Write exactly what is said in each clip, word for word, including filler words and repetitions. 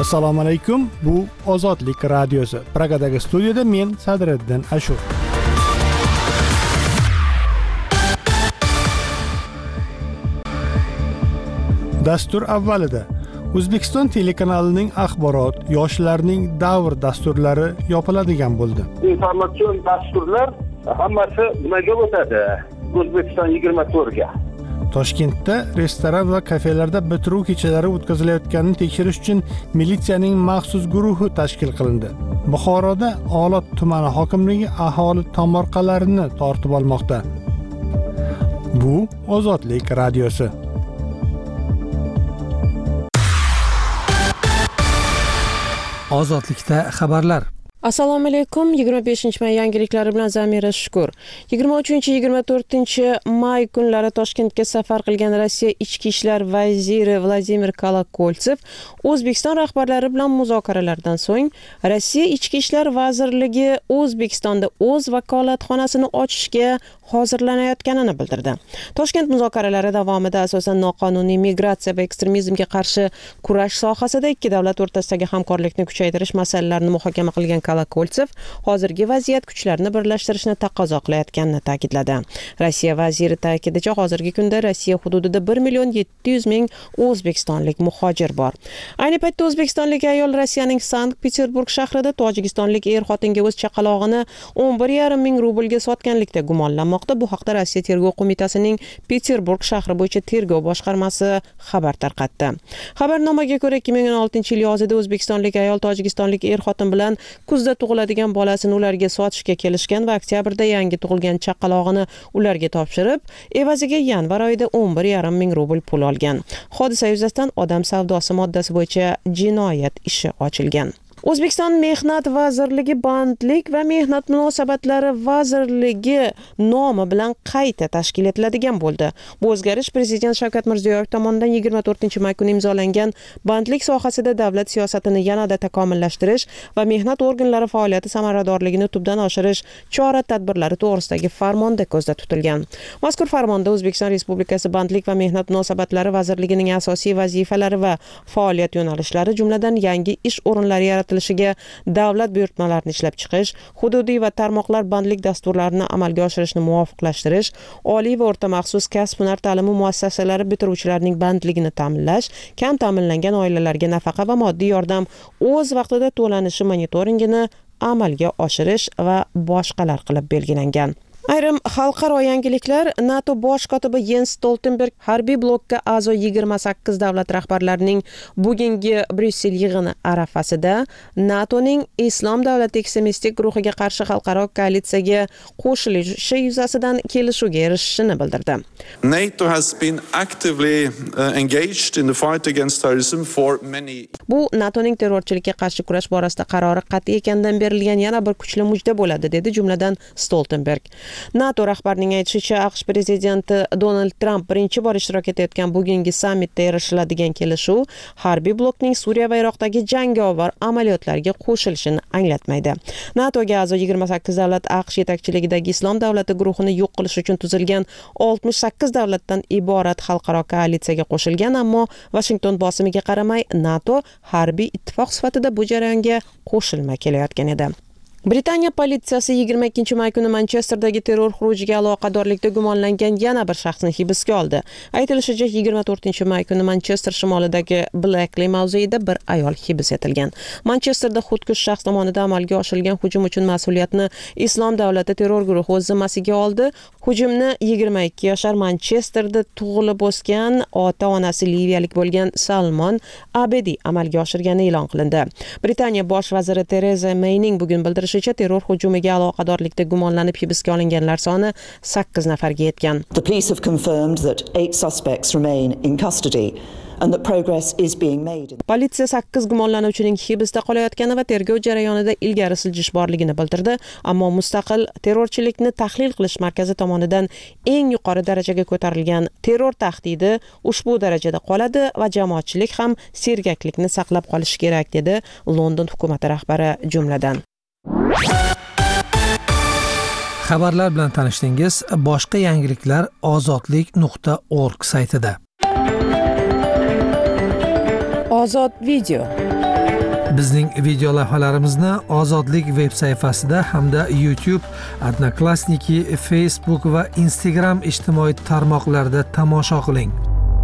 Assalomu alaykum. Bu Ozodlik radiosi. Pragadagi studiyada men Sadriddin Ashur. Dastur avvalida O'zbekiston telekanalining axborot, yoshlarning davr dasturlari yopiladigan bo'ldi. Informatsion dasturlar hammasi nimaga o'tadi? O'zbekiston yigirma to'rt ga. Toshkentda restoran va kafelarda bitiruv kechalari o'tkazilayotganini tekshirish uchun militsiyaning maxsus guruhi tashkil qilindi. Buxoroda Olot tumani hokimligi aholi tomorqalarini tortib olmoqda. Bu Ozodlik radiosi. Ozodlikda xabarlar. Assalomu alaykum. yigirma beshinchi may yangiliklari bilan Zamira Shukur. yigirma uchinchi yigirma to'rtinchi may kunlari Toshkentga safar qilgan Rossiya ichki ishlar vaziri Vladimir Kolokoltsev O'zbekiston rahbarlari bilan muzokaralardan so'ng Rossiya ichki ishlar vazirligi O'zbekistonda o'z vakolatxonasini ochishga hozirlanayotganini bildirdi. Toshkent muzokaralari davomida asosan noqonuniy migratsiya va ekstremizmga qarshi kurash sohasida ikki davlat o'rtasidagi hamkorlikni kuchaytirish masalalarini muhokama qilgan Kolokoltsev hozirgi vaziyat kuchlarni birlashtirishni taqozo qilayotganini ta'kidladi. Rossiya vaziri ta'kidicha hozirgi kunda Rossiya hududida bir million yetti yuz ming o'zbekistonlik muhojir bor. Ayni paytda o'zbekistonlik ayol Rossiyaning Sankt-Peterburg shahrida tojikistonlik er-xotinga o'z chaqalog'ini o'n bir yarim ming rublga sotganlikda gumonlanmoqda. Bu haqda Rossiya tergov qo'mitasining Peterburg shahri bo'yicha tergov boshqarmasi xabar tarqatdi. Xabarnomaga ko'ra ikki ming o'n oltinchi yil yozida o'zbekistonlik ayol tojikistonlik er-xotin bilan kuzda tug'iladigan bolasini ularga sotishga kelishgan va oktyabrda yangi tug'ilgan chaqalog'ini ularga topshirib, evaziga yanvar oyida o'n bir yarim ming rubl pul olgan. Hodisa yuzasidan odam savdosi moddasi bo'yicha jinoyat ishi ochilgan. O'zbekiston Mehnat vazirligi bandlik va mehnat munosabatlari vazirligi nomi bilan qayta tashkil etiladigan bo'ldi. Bu o'zgarish Prezident Shavkat Mirziyoyev tomonidan yigirma to'rtinchi may kuni imzolangan bandlik sohasida davlat siyosatini yanada takomillashtirish va mehnat organlari faoliyati samaradorligini tubdan oshirish chora-tadbirlari to'g'risidagi farmonda ko'zda tutilgan. Mazkur farmonda O'zbekiston Respublikasi bandlik va mehnat munosabatlari vazirligining asosiy vazifalari va faoliyat yo'nalishlari, jumladan yangi ish o'rinlari yaratilishiga davlat buyurtmalarini ishlab chiqish, hududiy va tarmoqlar bandlik dasturlarini amalga oshirishni muvofiqlashtirish, oliy va o'rta maxsus kasb-hunar ta'limi muassasalari bitiruvchilarining bandligini ta'minlash, kam ta'minlangan oilalarga nafaqa va moddiy yordam o'z vaqtida to'lanishi monitoringini amalga oshirish va boshqalar qilib belgilangan. Ayrim xalqaro yangiliklar. NATO bosh kotibi Jens Stoltenberg harbiy blokka a'zo yigirma sakkiz davlat rahbarlarining bugungi Bryussel yig'ini arafasida NATOning Islom davlati ekstremistik guruhiga qarshi xalqaro koalitsiyaga qo'shilishi yuzasidan kelishuvga erishishini bildirdi. NATO has been actively uh, engaged in the fight against terrorism for many. Bu NATOning terrorchilikka qarshi kurash borasida qarori qat'iy ekanidan berilgan yana bir kuchli mujda bo'ladi, dedi jumladan Stoltenberg. NATO rahbarining aytishicha, AQSh prezidenti Donald Trump birinchi bor ishtirok etayotgan bugungi sammitda erishiladigan kelishuv harbiy blokning Suriya va Iroqdagi jangovar amaliyotlarga qo'shilishini anglatmaydi. NATOga a'zo yigirma sakkiz davlat AQSh yetakchiligidagi Islom davlati guruhini yo'q qilish uchun tuzilgan oltmish sakkiz davlatdan iborat xalqaro koalitsiyaga qo'shilgan, ammo Washington bosimiga qaramay NATO harbiy ittifoq sifatida bu jarayonga qo'shilmay kelayotgan edi. Britaniya politsiyasi yigirma ikkinchi may kuni Manchesterdagi terror xurujiga aloqadorlikda gumonlangan yana bir shaxsni hibsga oldi. Aytilishicha, yigirma to'rtinchi may kuni Manchester shimolidagi Blackley mavzeida bir ayol hibs etilgan. Manchesterda xudkush shaxs tomonidan amalga oshirilgan hujum uchun mas'uliyatni Islom davlati terror guruhi o'z zimmasiga oldi. Hujumni yigirma ikki yoshar Manchesterda tug'ilib o'sgan ota-onasi liviyalik bo'lgan Salmon Abedi amalga oshirgani e'lon qilindi. Britaniya bosh vaziri Tereza Mayning bugun bildirish terror hujumiga aloqadorlikda gumonlanib hibsga olinganlar soni sakkiz nafarga yetgan. The police have confirmed that eight suspects remain in custody and that progress is being made. Politsiya sakkiz gumonlanuvchining hibsda qolayotgani va tergov jarayonida ilgari siljish borligini bildirdi, ammo mustaqil terrorchilikni tahlil qilish markazi tomonidan eng yuqori darajaga ko'tarilgan terror tahdidi ushbu darajada qoladi va jamoatchilik ham sergaklikni saqlab qolishi kerak, dedi London hukumati rahbari jumladan. Xabarlar bilan tanishdingiz. Boshqa yangiliklar ozodlik nuqta org saytida. Ozod video. Bizning video lavhalarimizni Ozodlik veb sayfasida hamda YouTube, Odnoklassniki, Facebook va Instagram ijtimoiy tarmoqlarida tomosha qiling.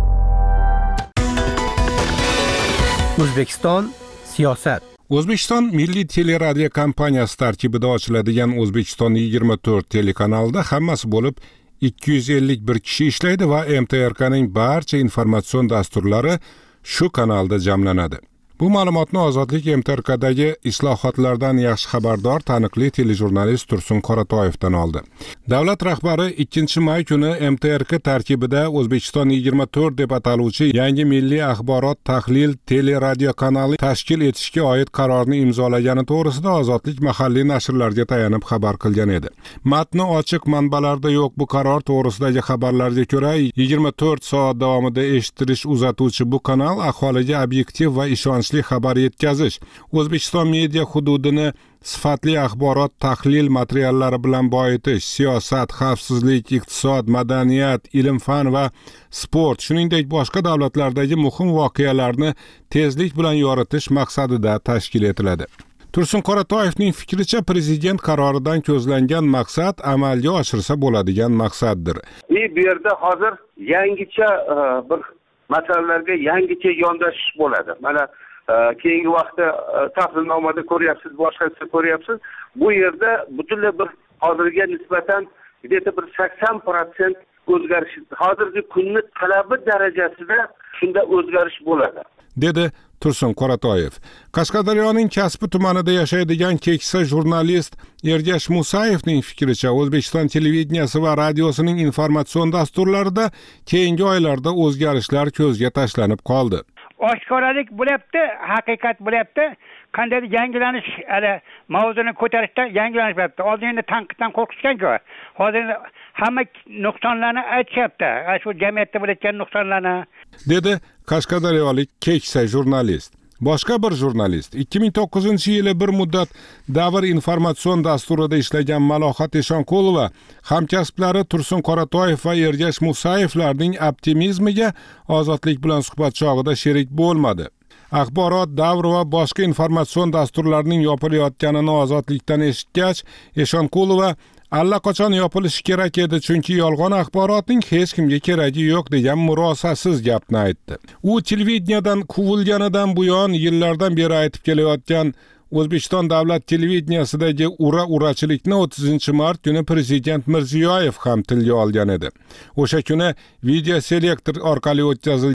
O'zbekiston siyosat. O'zbekiston Milliy teleradio kompaniyasi tarkibida ochiladigan O'zbekiston yigirma to'rt telekanalida hammasi bo'lib ikki yuz ellik bir kishi ishlaydi va M T R K'ning barcha informatsion dasturlari shu kanalda jamlanadi. Bu ma'lumotni Ozodlik M T R K'dagi islohotlardan yaxshi xabardor taniqli telejurnalist Tursun Qoratoyevdan oldi. Davlat rahbari ikkinchi may kuni M T R K tarkibida O'zbekiston yigirma to'rt deb ataluvchi yangi milliy axborot tahlil teleradio kanali tashkil etishga oid qarorni imzolagani to'g'risida Ozodlik mahalliy nashrlarga tayanib xabar qilgan edi. Matni ochiq manbalarda yo'q. Bu qaror to'g'risidagi xabarlarga ko'ra yigirma to'rt soat davomida eshitirish uzatuvchi bu kanal aholiga obyektiv va ishonchli xabar yetkazish, O'zbekiston media hududini sifatli axborot tahlil materiallari bilan boyitish, siyosat, xavfsizlik, iqtisod, madaniyat, ilm-fan va sport, shuningdek boshqa davlatlardagi muhim voqealarni tezlik bilan yoritish maqsadida tashkil etiladi. Tursun Qoratoyevning fikricha, prezident qaroridan ko'zlangan maqsad amalga oshirsa bo'ladigan maqsaddir. E, bu yerda hozir yangicha bir masalalarga yangicha yondashish bo'ladi. Mana keyingi vaqtda tahlilnomada ko'ryapsiz, boshqasida ko'ryapsiz. Bu yerda butunlay bir hozirga nisbatan где-то bir sakson foiz o'zgarish, hozirgi kunni talabi darajasida shunda o'zgarish bo'ladi, dedi Tursun Qoratoyev. Qashqadaryoning Kasbi tumanida yashaydigan keksa jurnalist Ergash Musayevning fikricha, O'zbekiston televideniyasi va radiosining informatsion dasturlarida keyingi oylarda o'zgarishlar ko'zga tashlanib qoldi. Oshkoralik bo'lyapti, haqiqat bo'lyapti. Qanday yangilanish, hali mavzuni ko'tarishda yangilanish bo'lyapti. Oldinda tanqiddan qo'rqishgan-ku. Hozir hamma nuqsonlarni aytishyapti. Shu jamiyatda bo'layotgan nuqsonlarni, dedi qashqadaryolik keksa jurnalist. Boshqa bir jurnalist ikki ming to'qqizinchi yili bir muddat Davr informatsion dasturida ishlagan Malohat Eshonqulova hamkasblari Tursun Qoratoyev va Ergash Musayevlarning optimizmiga Ozodlik bilan suhbat chog'ida sherik bo'lmadi. Axborot, Davr va boshqa informatsion dasturlarning yopilayotganini Ozodlikdan eshitgach, Eshonqulova allaqachon yopilishi kerak edi, chunki yolg'on axborotning hech kimga keragi yo'q degan murosasiz gapni aytdi. U televideniyadan quvilganidan buyon yillardan beri aytib kelayotgan O'zbekiston davlat televideniyasidagi ura-urachilikni o'ttizinchi mart kuni prezident Mirziyoyev ham tilga olgan edi. O'sha kuni video selektor orqali o'tkazilgan